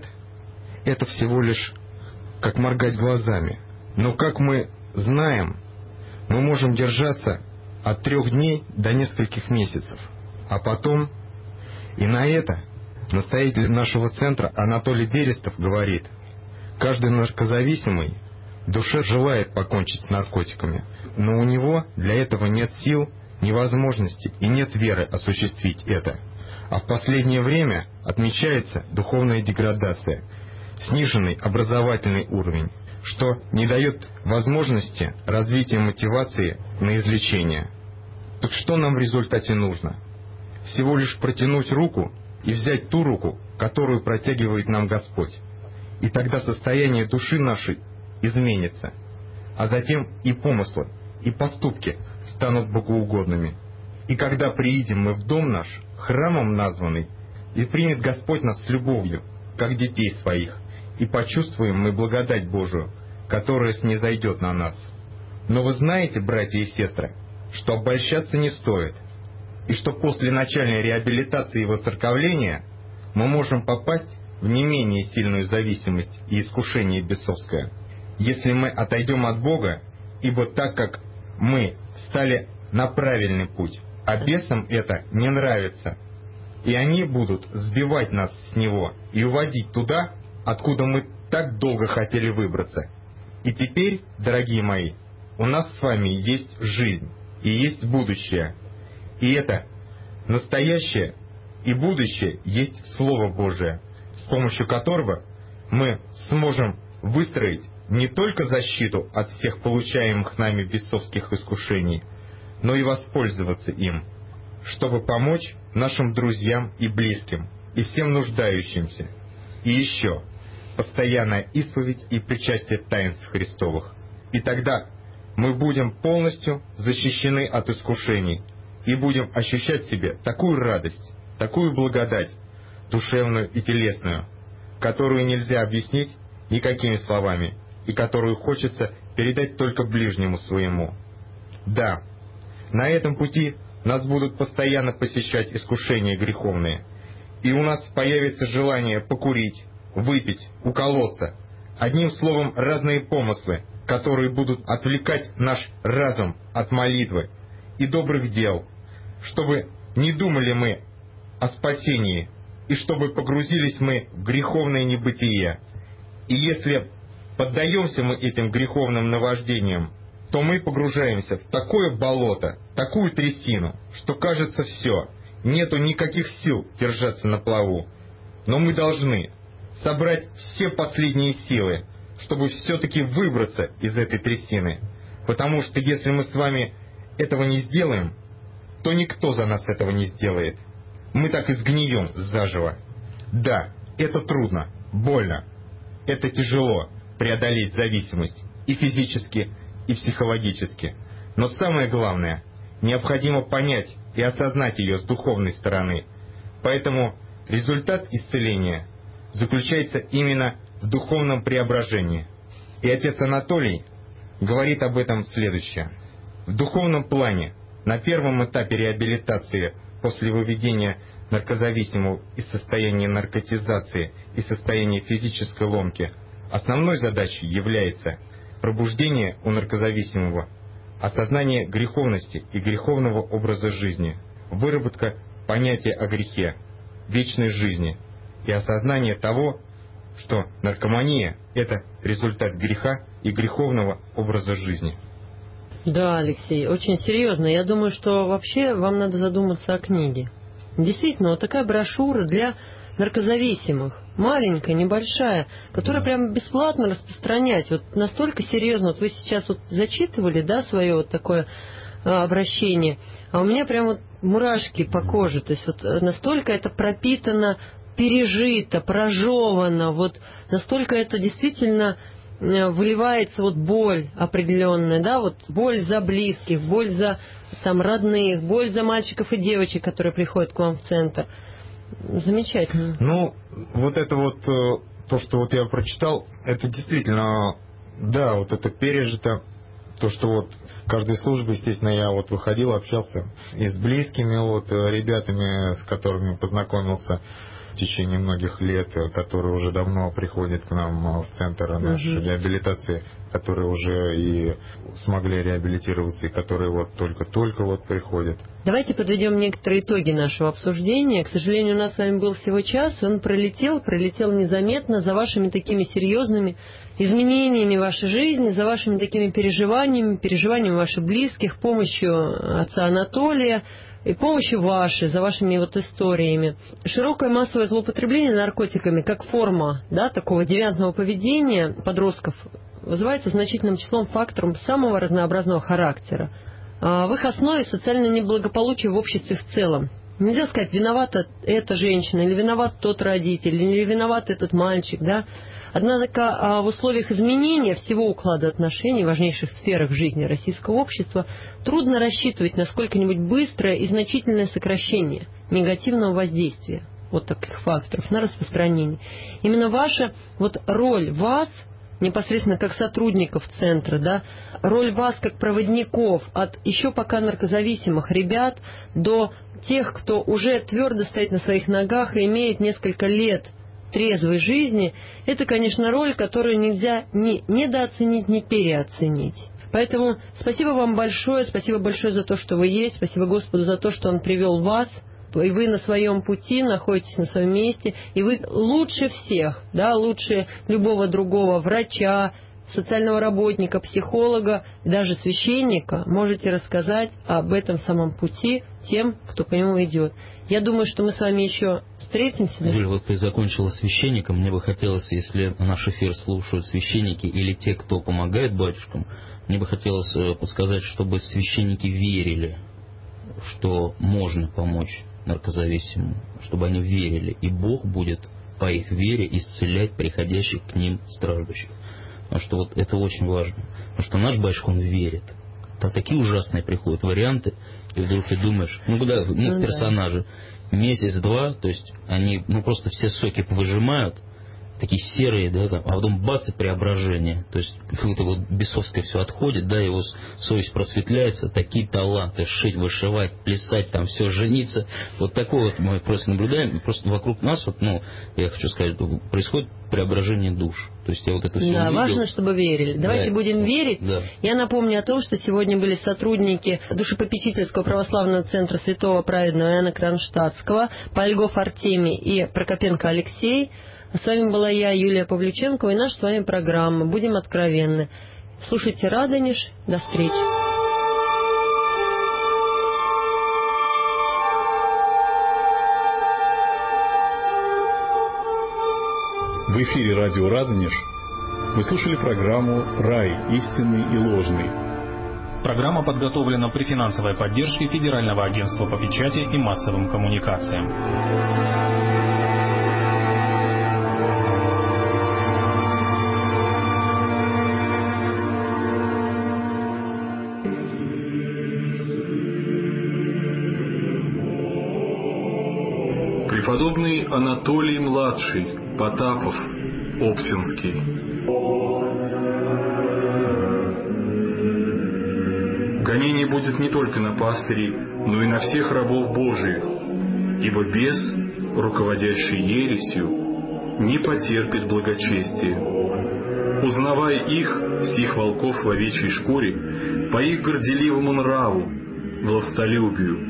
это всего лишь как моргать глазами. Но, как мы знаем, мы можем держаться от трех дней до нескольких месяцев. А потом, и на это настоятель нашего центра Анатолий Берестов говорит: каждый наркозависимый в душе желает покончить с наркотиками, но у него для этого нет сил, ни возможности и нет веры осуществить это. А в последнее время отмечается духовная деградация, сниженный образовательный уровень, что не дает возможности развития мотивации на излечение. Так что нам в результате нужно? Всего лишь протянуть руку и взять ту руку, которую протягивает нам Господь. И тогда состояние души нашей изменится, а затем и помыслы, и поступки станут богоугодными. И когда приидем мы в дом наш, храмом названный, и примет Господь нас с любовью, как детей своих, и почувствуем мы благодать Божию, которая снизойдет на нас. Но вы знаете, братья и сестры, что обольщаться не стоит, и что после начальной реабилитации и воцерковления мы можем попасть в не менее сильную зависимость и искушение бесовское, если мы отойдем от Бога, ибо так как мы встали на правильный путь, а бесам это не нравится, и они будут сбивать нас с него и уводить туда, откуда мы так долго хотели выбраться. И теперь, дорогие мои, у нас с вами есть жизнь и есть будущее, и это настоящее и будущее есть Слово Божие, с помощью которого мы сможем выстроить не только защиту от всех получаемых нами бесовских искушений, но и воспользоваться им, чтобы помочь нашим друзьям и близким, и всем нуждающимся. И еще постоянная исповедь и причастие таинств Христовых. И тогда мы будем полностью защищены от искушений и будем ощущать в себе такую радость, такую благодать, душевную и телесную, которую нельзя объяснить никакими словами, и которую хочется передать только ближнему своему. Да, на этом пути нас будут постоянно посещать искушения греховные, и у нас появится желание покурить, выпить, уколоться, одним словом, разные помыслы, которые будут отвлекать наш разум от молитвы и добрых дел, чтобы не думали мы о спасении, и чтобы погрузились мы в греховное небытие. И если поддаемся мы этим греховным наваждениям, то мы погружаемся в такое болото, такую трясину, что кажется все, нету никаких сил держаться на плаву. Но мы должны собрать все последние силы, чтобы все-таки выбраться из этой трясины. Потому что если мы с вами этого не сделаем, то никто за нас этого не сделает. Мы так и сгнием заживо. Да, это трудно, больно. Это тяжело преодолеть зависимость и физически, и психологически. Но самое главное, необходимо понять и осознать ее с духовной стороны. Поэтому результат исцеления заключается именно в духовном преображении. И отец Анатолий говорит об этом следующее. В духовном плане, на первом этапе реабилитации после выведения наркозависимого из состояния наркотизации и состояния физической ломки, основной задачей является пробуждение у наркозависимого, осознание греховности и греховного образа жизни, выработка понятия о грехе, вечной жизни и осознание того, что наркомания – это результат греха и греховного образа жизни. Да, Алексей, очень серьезно. Я думаю, что вообще вам надо задуматься о книге. Действительно, вот такая брошюра для наркозависимых, маленькая, небольшая, которая прямо бесплатно распространять. Вот настолько серьезно. Вот вы сейчас вот зачитывали, да, свое вот такое а, обращение, а у меня прям вот мурашки по коже. То есть вот настолько это пропитано, пережито, прожевано, вот настолько это действительно выливается вот боль определенная, да, вот боль за близких, боль за там родных, боль за мальчиков и девочек, которые приходят к вам в центр. Замечательно. Ну, вот это вот, то, что вот я прочитал, это действительно, да, вот это пережито, то, что вот в каждой службе, естественно, я вот выходил, общался и с близкими вот ребятами, с которыми познакомился в течение многих лет, которые уже давно приходят к нам в центр нашей угу. реабилитации, которые уже и смогли реабилитироваться, и которые вот только-только вот приходят. Давайте подведем некоторые итоги нашего обсуждения. К сожалению, у нас с вами был всего час, он пролетел, пролетел незаметно за вашими такими серьезными изменениями в вашей жизни, за вашими такими переживаниями, переживаниями ваших близких, помощью отца Анатолия, и помощью вашей, за вашими вот историями. Широкое массовое злоупотребление наркотиками как форма, да, такого девиантного поведения подростков вызывается значительным числом факторов самого разнообразного характера. В их основе социальное неблагополучие в обществе в целом. Нельзя сказать, виновата эта женщина, или виноват тот родитель, или виноват этот мальчик, да. Однако в условиях изменения всего уклада отношений в важнейших сферах жизни российского общества трудно рассчитывать на сколько-нибудь быстрое и значительное сокращение негативного воздействия вот таких факторов на распространение. Именно ваша вот роль вас, непосредственно как сотрудников центра, да, роль вас как проводников от еще пока наркозависимых ребят до тех, кто уже твердо стоит на своих ногах и имеет несколько лет трезвой жизни, это, конечно, роль, которую нельзя ни недооценить, ни переоценить. Поэтому спасибо вам большое, спасибо большое за то, что вы есть, спасибо Господу за то, что Он привел вас, и вы на своем пути, находитесь на своем месте, и вы лучше всех, да, лучше любого другого врача, социального работника, психолога, даже священника можете рассказать об этом самом пути тем, кто по нему идет. Я думаю, что мы с вами еще встретимся. Да? Юля, вот ты закончила священником. Мне бы хотелось, если наш эфир слушают священники или те, кто помогает батюшкам, мне бы хотелось подсказать, чтобы священники верили, что можно помочь наркозависимым, чтобы они верили, и Бог будет по их вере исцелять приходящих к ним страждущих. Потому что вот это очень важно. Потому что наш батюшка, он верит. Там такие ужасные приходят варианты, и вдруг ты думаешь, ну куда, ну, персонажи, месяц-два, то есть они, ну просто все соки повыжимают, такие серые, да, там, а потом бац, и преображение. То есть какое-то вот бесовское все отходит, да, его совесть просветляется, такие таланты, шить, вышивать, плясать, там все, жениться. Вот такое вот мы просто наблюдаем, просто вокруг нас, вот, ну, я хочу сказать, происходит преображение душ. То есть я вот это все Да, увидел. важно, чтобы верили. Давайте да. будем верить. Да. Я напомню о том, что сегодня были сотрудники Душепопечительского православного центра Святого Праведного Иоанна Кронштадтского, Польгов Артемий и Прокопенко Алексей. С вами была я, Юлия Павлюченкова, и наша с вами программа «Будем откровенны». Слушайте Радонеж. До встречи. В эфире радио Радонеж вы слушали программу «Рай. Истинный и ложный». Программа подготовлена при финансовой поддержке Федерального агентства по печати и массовым коммуникациям. Преподобный Анатолий-младший, Потапов, Обсинский. Гонение будет не только на пастырей, но и на всех рабов Божиих, ибо бес, руководящий ересью, не потерпит благочестия. Узнавай их, сих волков в овечьей шкуре, по их горделивому нраву, властолюбию.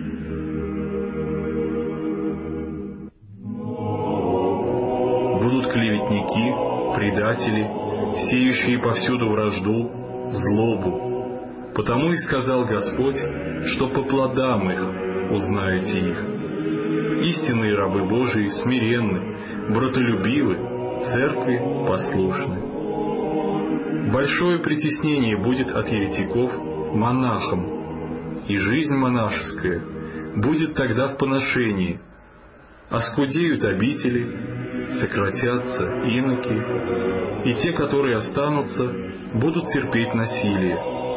Будут клеветники, предатели, сеющие повсюду вражду, злобу. Потому и сказал Господь, что по плодам их узнаете их. Истинные рабы Божии смиренны, братолюбивы, церкви послушны. Большое притеснение будет от еретиков монахам, и жизнь монашеская будет тогда в поношении. Оскудеют обители, сократятся иноки, и те, которые останутся, будут терпеть насилие.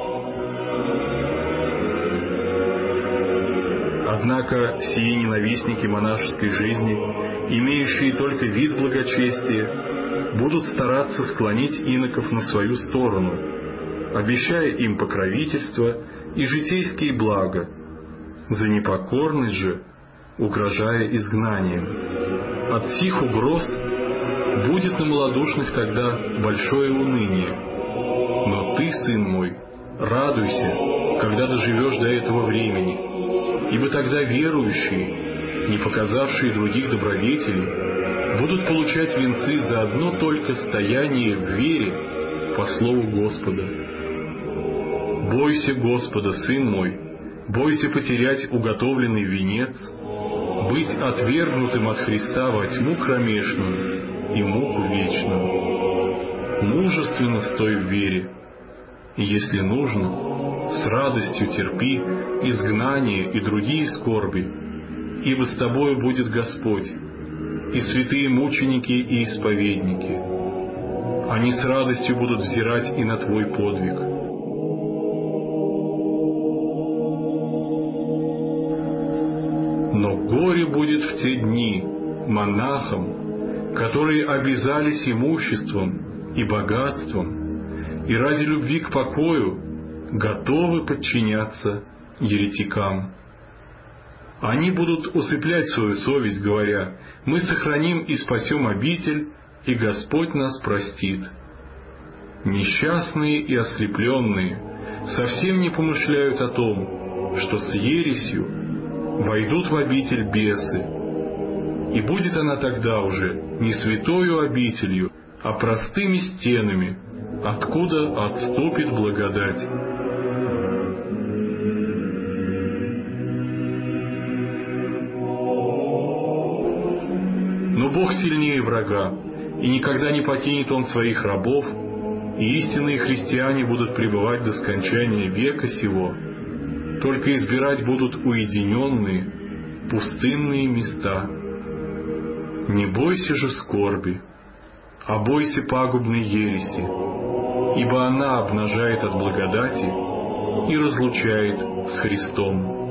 Однако сии ненавистники монашеской жизни, имеющие только вид благочестия, будут стараться склонить иноков на свою сторону, обещая им покровительство и житейские блага, за непокорность же угрожая изгнанием. От сих угроз будет на малодушных тогда большое уныние. Но ты, сын мой, радуйся, когда доживешь до этого времени, ибо тогда верующие, не показавшие других добродетелей, будут получать венцы за одно только стояние в вере по слову Господа. Бойся Господа, сын мой, бойся потерять уготовленный венец, быть отвергнутым от Христа во тьму кромешную и муку вечную. Мужественно стой в вере, и, если нужно, с радостью терпи изгнание и другие скорби, ибо с тобою будет Господь, и святые мученики и исповедники. Они с радостью будут взирать и на твой подвиг. Но горе будет в те дни монахам, которые обязались имуществом и богатством, и ради любви к покою готовы подчиняться еретикам. Они будут усыплять свою совесть, говоря: «Мы сохраним и спасем обитель, и Господь нас простит». Несчастные и ослепленные совсем не помышляют о том, что с ересью войдут в обитель бесы, и будет она тогда уже не святою обителью, а простыми стенами, откуда отступит благодать. Но Бог сильнее врага, и никогда не покинет Он своих рабов, и истинные христиане будут пребывать до скончания века сего. Только избирать будут уединенные, пустынные места. Не бойся же скорби, а бойся пагубной ереси, ибо она обнажает от благодати и разлучает с Христом.